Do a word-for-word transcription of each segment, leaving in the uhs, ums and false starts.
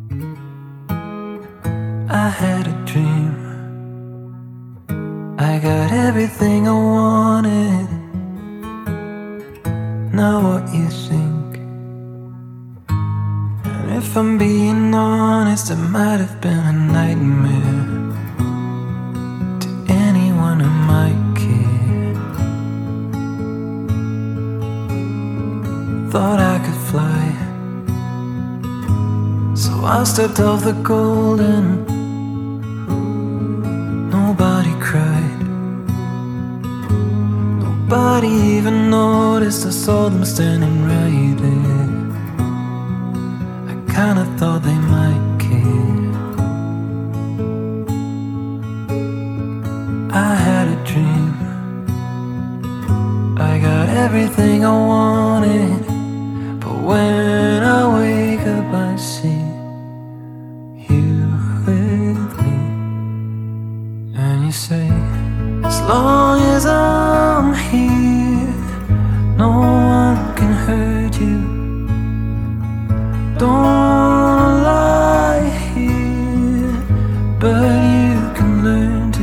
I had a dream. I got everything I wanted. Now what you think? And if I'm being honest, it might have been a nightmare to anyone who might care. Thought I could fly, so I stepped off the golden. Nobody cried, nobody even noticed. I saw them standing right there. I kinda thought they might care. I had a dream. I got everything I wanted, but when I wake up I see you with me. And you say, as long as I'm here, no one can hurt you. Don't lie here, but you can learn to.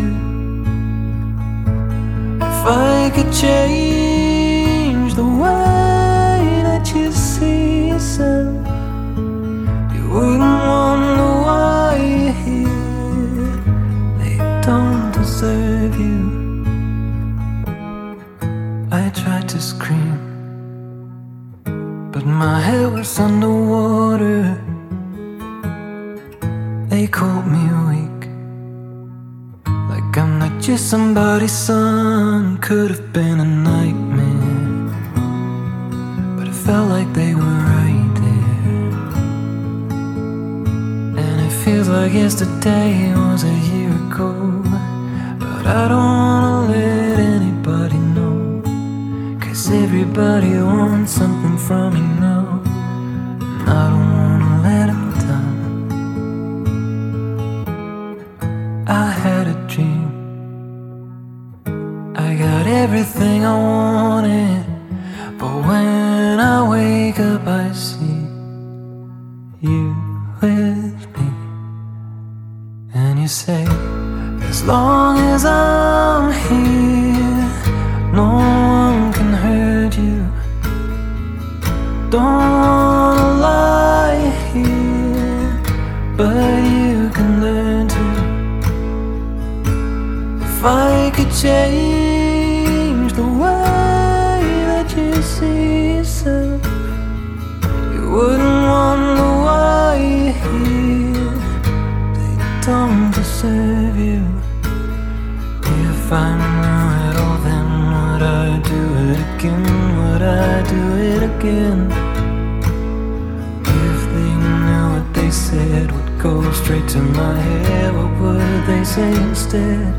If I could change the way that you see yourself, you wouldn't wonder why you're here. They don't deserve you. I tried to scream, but my head was underwater. They called me weak, like I'm not just somebody's son. Could have been a nightmare, but it felt like they were right there. And it feels like yesterday was a year ago, but I don't wanna let anybody know, 'cause everybody wants something from me now, and I don't wanna let them down. I had a dream. I got everything I wanted, but when I wake up I see you with me. And you say, as long as I'm here, no one can hurt you. Don't wanna lie here, but you can learn to. If I could change the way that you see yourself, you wouldn't wonder why you're here. They don't deserve you. If I knew it all, then would I do it again? Would I do it again? If they knew what they said would go straight to my head, what would they say instead?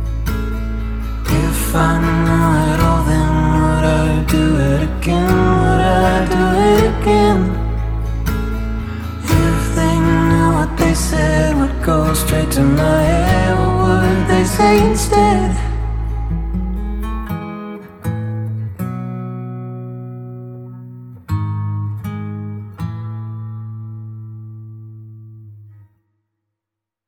If I knew it all, then would I do it again? Would I do it again? If they knew what they said would go straight to my head, what would they say instead?